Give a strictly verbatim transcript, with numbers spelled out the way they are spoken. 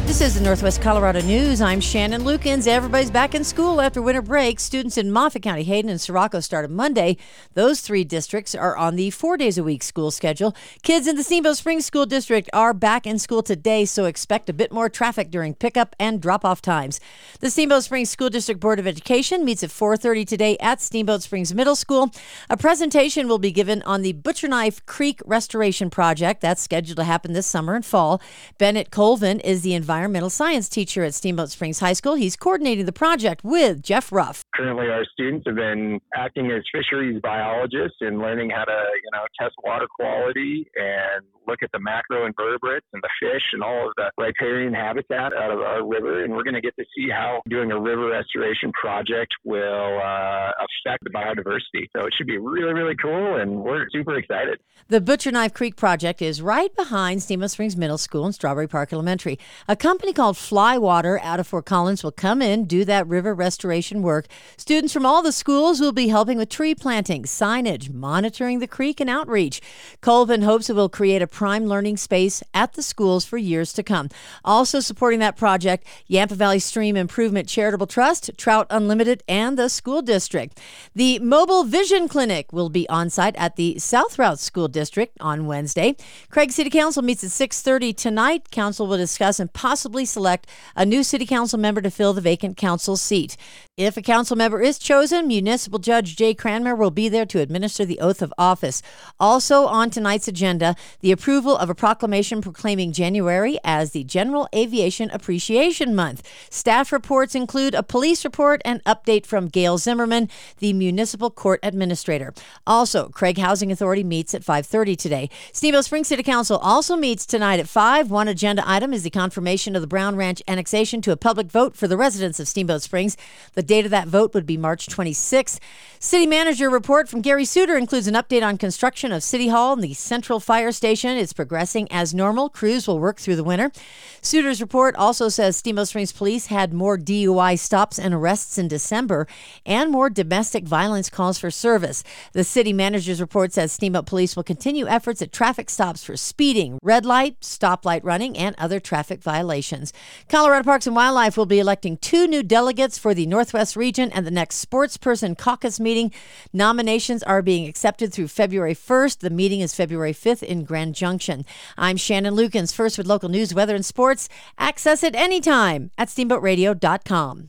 This is the Northwest Colorado News. I'm Shannon Lukens. Everybody's back in school after winter break. Students in Moffat County, Hayden, and Sirocco started Monday. Those three districts are on the four days a week school schedule. Kids in the Steamboat Springs School District are back in school today, so expect a bit more traffic during pickup and drop-off times. The Steamboat Springs School District Board of Education meets at four thirty today at Steamboat Springs Middle School. A presentation will be given on the Butcher Knife Creek Restoration Project. That's scheduled to happen this summer and fall. Bennett Colvin is the environmental environmental science teacher at Steamboat Springs High School. He's coordinating the project with Jeff Ruff. Currently, our students have been acting as fisheries biologists and learning how to, you know, test water quality and look at the macroinvertebrates and the fish and all of the riparian habitat out of our river. And we're going to get to see how doing a river restoration project will uh, affect the biodiversity. So it should be really, really cool, and we're super excited. The Butcher Knife Creek project is right behind Steamboat Springs Middle School and Strawberry Park Elementary. A company called Flywater out of Fort Collins will come in, do that river restoration work. Students from all the schools will be helping with tree planting, signage, monitoring the creek, and outreach. Colvin hopes it will create a prime learning space at the schools for years to come. Also supporting that project, Yampa Valley Stream Improvement Charitable Trust, Trout Unlimited, and the school district. The Mobile Vision Clinic will be on site at the South Route School District on Wednesday. Craig City Council meets at six thirty tonight. Council will discuss and possibly select a new city council member to fill the vacant council seat. If a council member is chosen, Municipal Judge Jay Cranmer will be there to administer the oath of office. Also on tonight's agenda, the approval of a proclamation proclaiming January as the General Aviation Appreciation Month. Staff reports include a police report and update from Gail Zimmerman, the Municipal Court Administrator. Also, Craig Housing Authority meets at five thirty today. Steamboat Springs City Council also meets tonight at five. One agenda item is the confirmation of the Brown Ranch annexation to a public vote for the residents of Steamboat Springs. The date of that vote would be March twenty-sixth. City Manager report from Gary Suter includes an update on construction of City Hall and the Central Fire Station. It's progressing as normal. Crews will work through the winter. Suter's report also says Steamboat Springs Police had more D U I stops and arrests in December and more domestic violence calls for service. The City Manager's report says Steamboat Police will continue efforts at traffic stops for speeding, red light, stoplight running, and other traffic violations. Colorado Parks and Wildlife will be electing two new delegates for the Northwest region and the next Sportsperson Caucus meeting. Nominations are being accepted through February first. The meeting is February fifth in Grand Junction. I'm Shannon Lukens, first with local news, weather, and sports. Access it anytime at steamboat radio dot com.